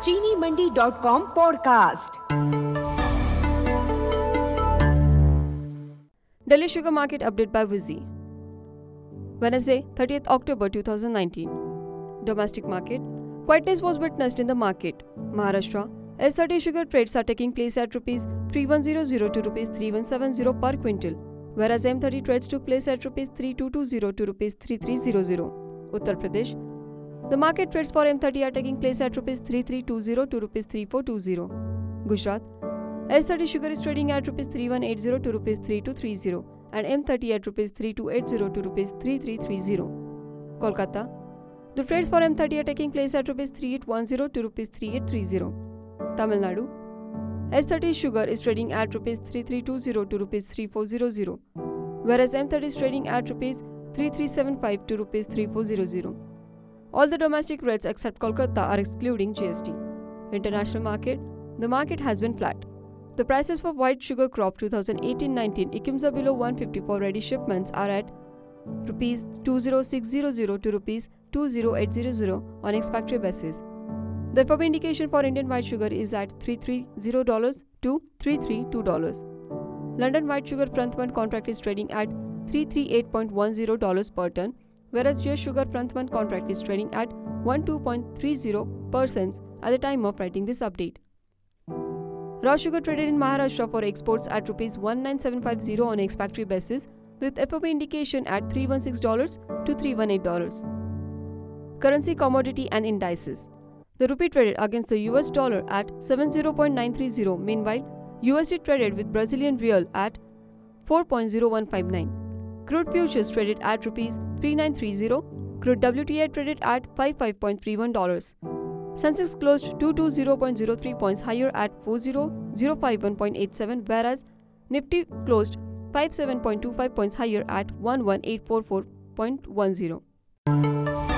चीनीमंडी.com podcast. Delhi Sugar Market Update by Wizzy. Wednesday, 30th October 2019. Domestic market. Quietness was witnessed in the market. Maharashtra. S30 sugar trades are taking place at Rs 3100 to Rs 3170 per quintal, whereas M30 trades took place at Rs 3220 to Rs 3300. Uttar Pradesh. The market trades for M30 are taking place at Rs 3320 to Rs 3420. Gujarat. S30 sugar is trading at Rs 3180 to Rs 3230 and M30 at Rs 3280 to Rs 3330. Kolkata. The trades for M30 are taking place at Rs 3810 to Rs 3830. Tamil Nadu. S30 sugar is trading at Rs 3320 to Rs 3400, whereas M30 is trading at Rs 3375 to Rs 3400. All the domestic rates except Kolkata are excluding GST. International market. The market has been flat. The prices for white sugar crop 2018-19 ECUMSA below 150 for ready shipments are at Rs 20600 to Rs 20800 on ex-factory basis. The FOB indication for Indian white sugar is at $330 to $332. London white sugar front month contract is trading at $338.10 per ton, whereas US sugar front month contract is trading at 12.30% at the time of writing this update. Raw sugar traded in Maharashtra for exports at Rs 19750 on ex-factory basis with FOB indication at $316 to $318. Currency, commodity and indices. The rupee traded against the US dollar at 70.930. Meanwhile, USD traded with Brazilian real at 4.0159. Crude futures traded at Rs 3930. Crude WTI traded at $55.31. Sensex closed 220.03 points higher at 40051.87, whereas Nifty closed 57.25 points higher at 11844.10.